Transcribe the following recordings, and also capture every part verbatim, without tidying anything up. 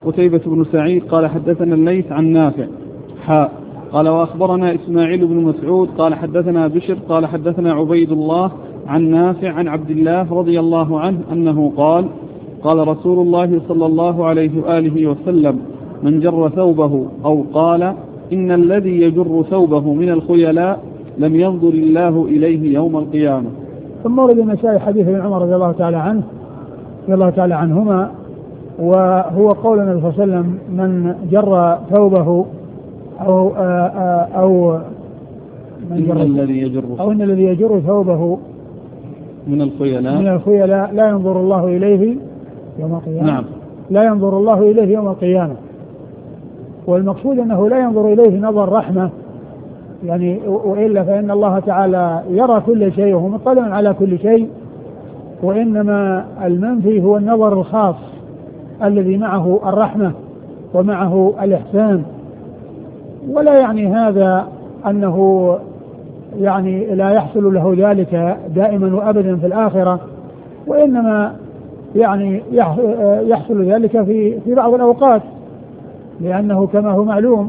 قتيبة بن سعيد قال حدثنا الليث عن نافع حاء قال وأخبرنا إسماعيل بن مسعود قال حدثنا بشر قال حدثنا عبيد الله عن نافع عن عبد الله رضي الله عنه أنه قال قال رسول الله صلى الله عليه وآله وسلم من جر ثوبه أو قال إن الذي يجر ثوبه من الخيلاء لم ينظر الله إليه يوم القيامة. ثم ورد النسائي حديث ابن عمر رضي الله تعالى عنه رضي الله تعالى عنهما، وهو قول النبي صلى الله عليه وسلم من جر ثوبه أو أو من جر الذي يجر أو إن الذي يجر ثوبه من الخيلاء من الخيلاء لا ينظر الله إليه يوم القيامة. نعم. لا ينظر الله إليه يوم القيامة، والمقصود أنه لا ينظر إليه نظر رحمة يعني، وإلا فإن الله تعالى يرى كل شيء وهو مطلع على كل شيء، وإنما المنفي هو النظر الخاص الذي معه الرحمة ومعه الإحسان. ولا يعني هذا أنه يعني لا يحصل له ذلك دائما وأبدا في الآخرة، وإنما يعني يحصل ذلك في في بعض الأوقات، لأنه كما هو معلوم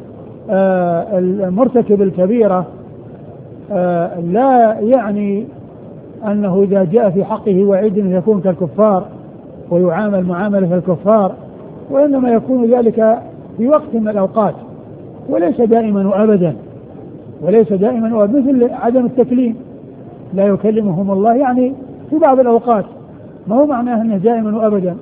المرتكب الكبيرة لا يعني أنه إذا جاء في حقه وعيد يكون كالكفار ويعامل معاملة الكفار، وإنما يكون ذلك في وقت من الأوقات وليس دائما وأبدا وليس دائما وأبدا مثل عدم التكليم، لا يكلمهم الله يعني في بعض الأوقات، ما هو معناه أنه دائما وأبدا.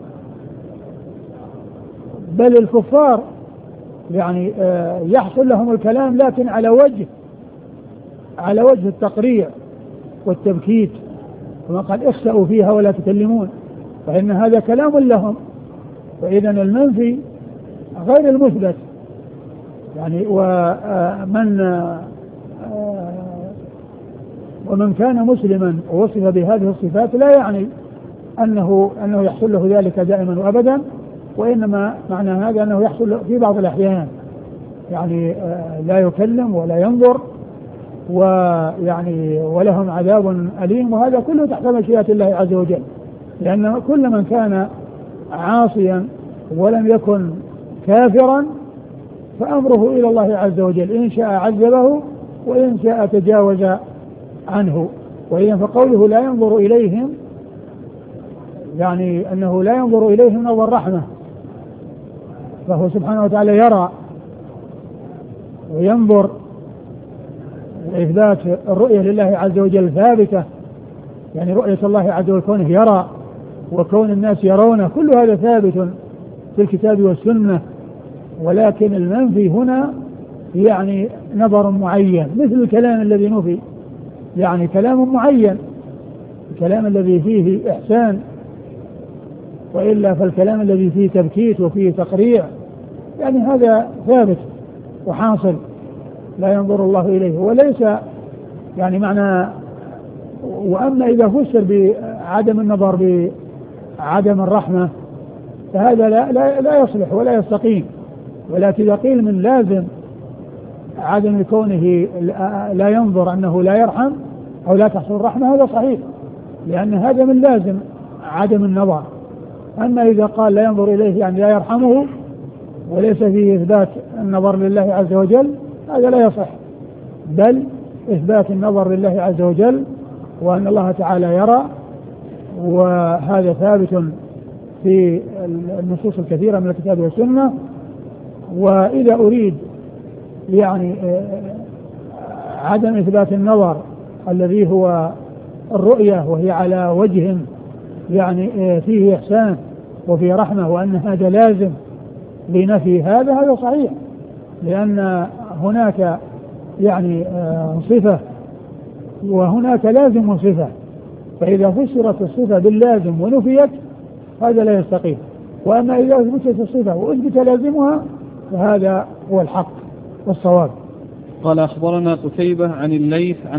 بل الكفار يعني يحصل لهم الكلام لكن على وجه على وجه التقريع والتبكيت، كما قال اخسأوا فيها ولا تكلمون، فإن هذا كلام لهم. فإذا المنفي غير المثبت يعني، ومن ومن كان مسلما ووصف بهذه الصفات لا يعني أنه أنه يحصل له ذلك دائما وأبدا، وإنما معنى هذا أنه يحصل في بعض الأحيان يعني لا يكلم ولا ينظر ويعني ولهم عذاب أليم، وهذا كله تحت مشيئة الله عز وجل، لأن كل من كان عاصيا ولم يكن كافرا فأمره إلى الله عز وجل، إن شاء عذبه وإن شاء تجاوز عنه. وإذا فقوله لا ينظر إليهم يعني أنه لا ينظر إليهم نظر رحمة، فهو سبحانه وتعالى يرى وينظر، وإثبات الرؤية لله عز وجل ثابتة، يعني رؤية الله عز وجل كونه يرى وكون الناس يرونه كل هذا ثابت في الكتاب والسنة، ولكن المنفي هنا يعني نظر معين مثل الكلام الذي نفي، يعني كلام معين، الكلام الذي فيه إحسان، وإلا فالكلام الذي فيه تبكيت وفيه تقريع يعني هذا ثابت وحاصل لا ينظر الله إليه، وليس يعني معنى. وأما إذا فسر بعدم النظر بعدم الرحمة فهذا لا, لا, لا يصلح ولا يستقيم، ولكن إذا قيل من لازم عدم كونه لا ينظر أنه لا يرحم أو لا تحصل الرحمة هذا صحيح، لأن هذا من لازم عدم النظر. أما إذا قال لا ينظر إليه يعني لا يرحمه وليس فيه إثبات النظر لله عز وجل هذا لا يصح، بل إثبات النظر لله عز وجل وأن الله تعالى يرى، وهذا ثابت في النصوص الكثيرة من الكتاب والسنة. وإذا أريد يعني عدم إثبات النظر الذي هو الرؤية وهي على وجه يعني فيه إحسان وفيه رحمة وأن هذا لازم لنفي هذا هذا صحيح، لأن هناك يعني صفة وهناك لازم صفة، فإذا فسرت الصفة باللازم ونفيت هذا لا يستقيم. وأما إذا أثبتت الصفة وأثبت لازمها فهذا هو الحق والصواب. قال أخبرنا قتيبة عن الليث عن